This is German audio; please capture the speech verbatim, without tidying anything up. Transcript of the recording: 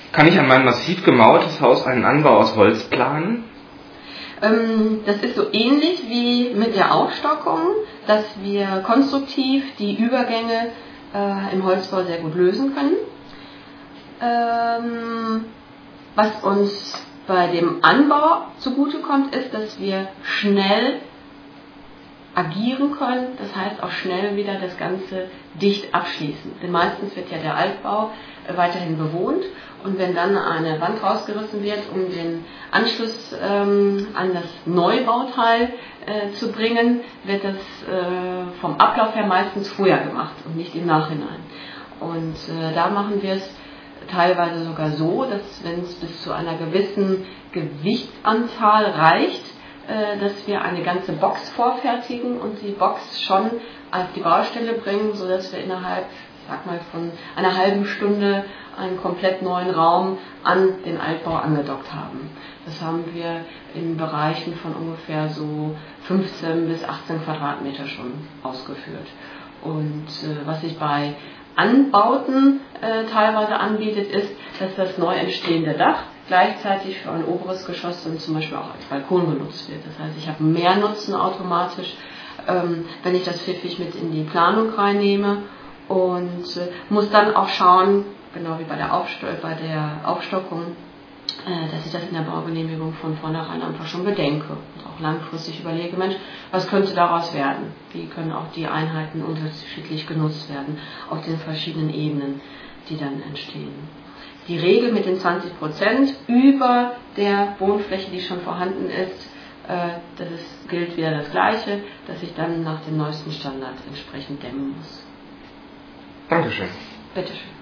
Kann ich an mein massiv gemautes Haus einen Anbau aus Holz planen? Ähm, das ist so ähnlich wie mit der Aufstockung, dass wir konstruktiv die Übergänge äh, im Holzbau sehr gut lösen können. Ähm, was uns bei dem Anbau zugutekommt, ist, dass wir schnell agieren können, das heißt auch schnell wieder das Ganze dicht abschließen. Denn meistens wird ja der Altbau äh, weiterhin bewohnt und wenn dann eine Wand rausgerissen wird, um den Anschluss ähm, an das Neubauteil äh, zu bringen, wird das äh, vom Ablauf her meistens vorher gemacht und nicht im Nachhinein. Und äh, da machen wir es teilweise sogar so, dass wenn es bis zu einer gewissen Gewichtsanzahl reicht, dass wir eine ganze Box vorfertigen und die Box schon auf die Baustelle bringen, sodass wir innerhalb, ich sag mal, von einer halben Stunde einen komplett neuen Raum an den Altbau angedockt haben. Das haben wir in Bereichen von ungefähr so fünfzehn bis achtzehn Quadratmeter schon ausgeführt. Und äh, was ich bei Anbauten äh, teilweise anbietet, ist, dass das neu entstehende Dach gleichzeitig für ein oberes Geschoss und zum Beispiel auch als Balkon genutzt wird. Das heißt, ich habe mehr Nutzen automatisch, ähm, wenn ich das pfiffig mit in die Planung reinnehme und äh, muss dann auch schauen, genau wie bei der, Aufsto- bei der Aufstockung, äh, dass ich das in der Baugenehmigung von vornherein einfach schon bedenke und auch langfristig überlege, Mensch, was könnte daraus werden? Wie können auch die Einheiten unterschiedlich genutzt werden auf den verschiedenen Ebenen, die dann entstehen. Die Regel mit den zwanzig Prozent über der Wohnfläche, die schon vorhanden ist, äh, das ist, gilt wieder das Gleiche, dass ich dann nach dem neuesten Standard entsprechend dämmen muss. Dankeschön. Bitteschön.